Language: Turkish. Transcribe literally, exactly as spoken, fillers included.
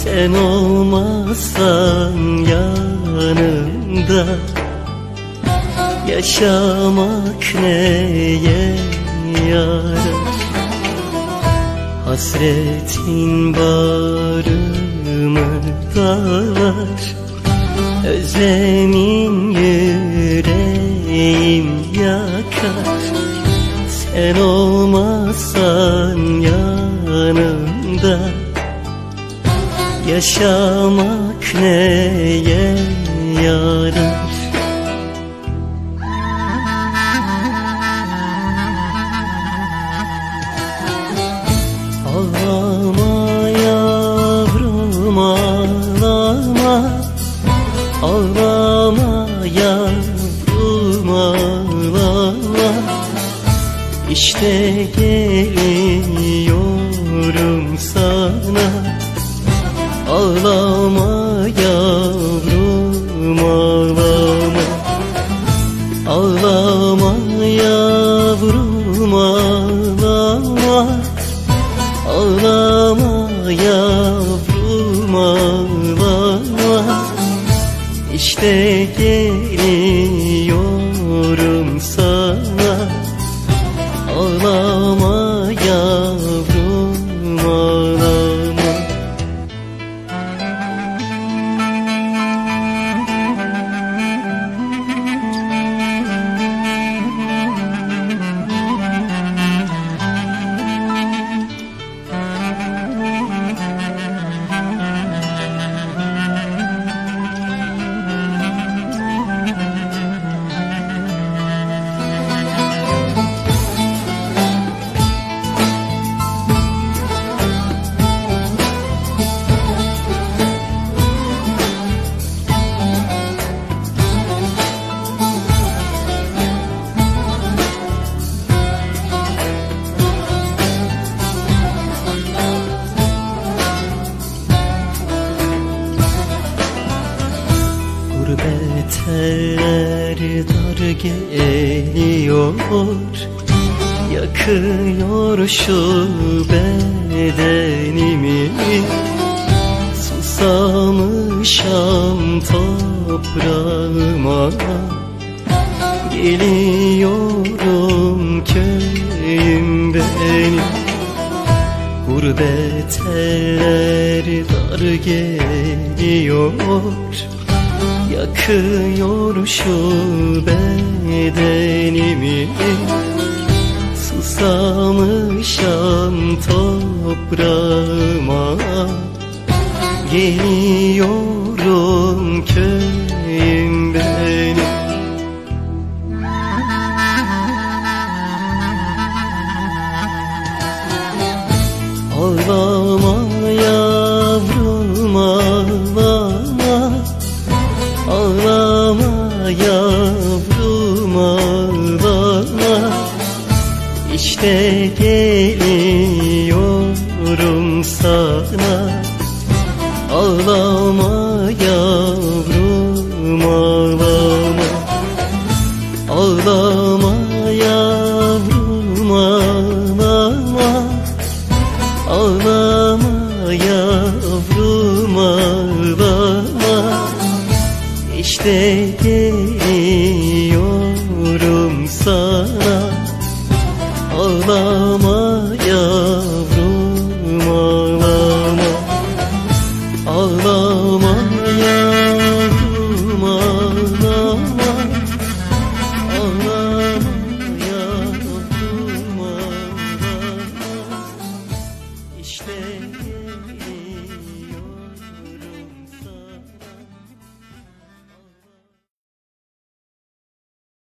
Sen olmazsan yanımda yaşamak neye yarar? Hasretin bağrımı dağlar, özlemin yüreğim yakar. Sen olmazsan yanımda yaşamak neye yarar? Ağlama yavrum ağlama, ağlama yavrum ağlama. İşte geliyorum sana. Ağlama yavrum ağlama, ağlama yavrum ağlama, ağlama yavrum ağlama. İşte geliyorum sana. Ağlama yavrum ağlama. Gurbet eller dar geliyor, yakıyor şu bedenimi. Susamışam toprağıma, geliyorum köyüm benim. Gurbet eller dar geliyor, yakıyor şu bedenimi. Susamışam toprağıma, geliyorum köyüm benim. Ağlama yavrum ağlama, ağlama yavrum ağlama. İşte geliyorum sana. Ağlama yavrum ağlama, ağlama yavrum ağlama, ağlama yavrum ağlama. İşte geliyorum sana. Ağlama yavrum ağlama, ağlama